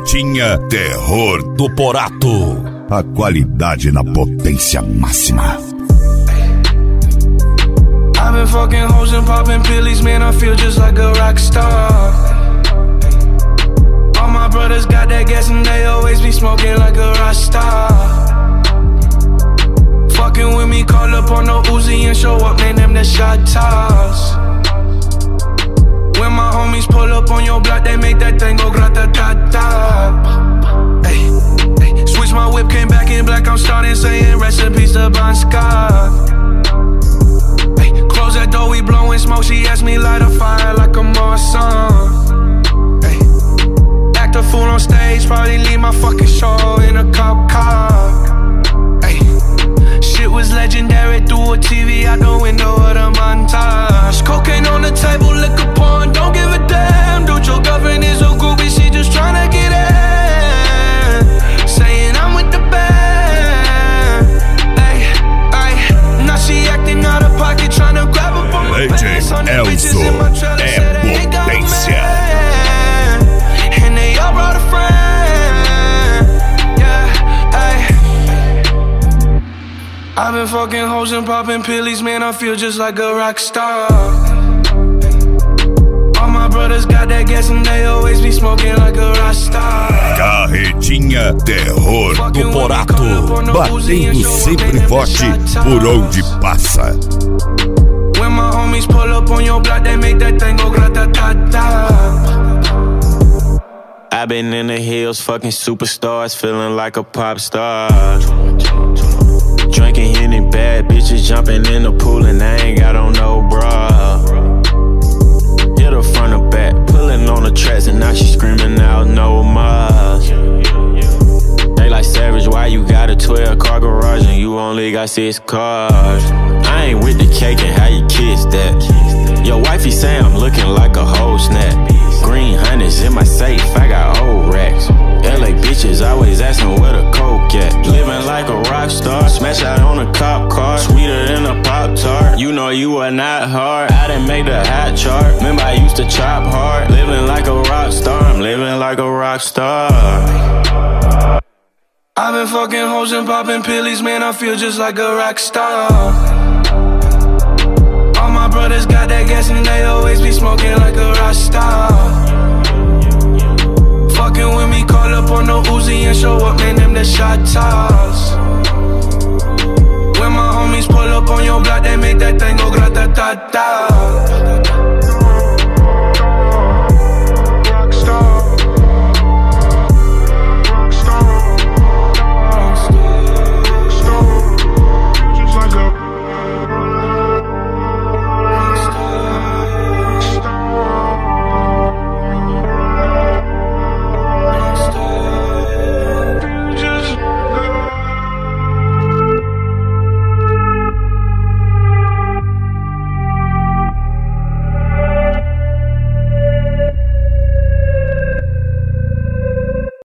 Carretinha Terror do Porato. A qualidade na potência máxima. I've been fucking hoes and popping pillies, man, I feel just like a rock star. All my brothers got that gas and they always be smoking like a rock star. Fucking with me, call up on no Uzi and show up, man, them the shot toss. When my homies pull up on your block, they make that thing go grata-ta-ta. Ay, ay. Switch my whip, came back in black, I'm starting saying recipes to Bon Scott. Ay, close that door, we blowing smoke, she asked me light a fire like a Marsan. Ay, act a fool on stage, probably leave my fucking show in a cop car. Ay, shit was legendary through a TV out the window of the montage. Cocaine on the table, liquor porn, don't give a damn. Dude, your girlfriend is a groupie, she just tryna get in. Saying I'm with the band. Ay, ay. Now she acting out of pocket, tryna grab up on my pants. Elzo é potência. And they all brought a friend. Yeah, ay. I've been fucking hoes and popping pillies, man, I feel just like a rock star. All my brothers got that gas and they always be smoking like a rock star. Carretinha Terror do Porato, batendo sempre forte por onde passa. When my homies pull up on your block, they make that thing go grata-ta-ta. I've been in the hills, fucking superstars, feeling like a pop star. Drinking Henny, bad bitches jumping in the pool and I ain't got on no bra. Hit her front or back, pulling on the tracks and now she screaming out no more. They like Savage, why you got a 12-car garage and you only got 6 cars? I ain't with the cake and how you kiss that. Your wifey say I'm looking like a whole snap. Green hundreds in my safe, I got old racks. LA bitches always asking where the coke at. Living like a rock star, smash out on a cop car. Sweeter than a Pop-Tart, you know you are not hard. I didn't make the hot chart, remember I used to chop hard. Living like a rock star, I'm living like a rock star. I've been fucking hoes and popping pillies, man, I feel just like a rock star. All my brothers got that gas and they always be smoking like a rock star. Fucking with me, call up on no Uzi and show up, man, them the shot toss. When my homies pull up on your block, they make that thing go grata-ta-ta.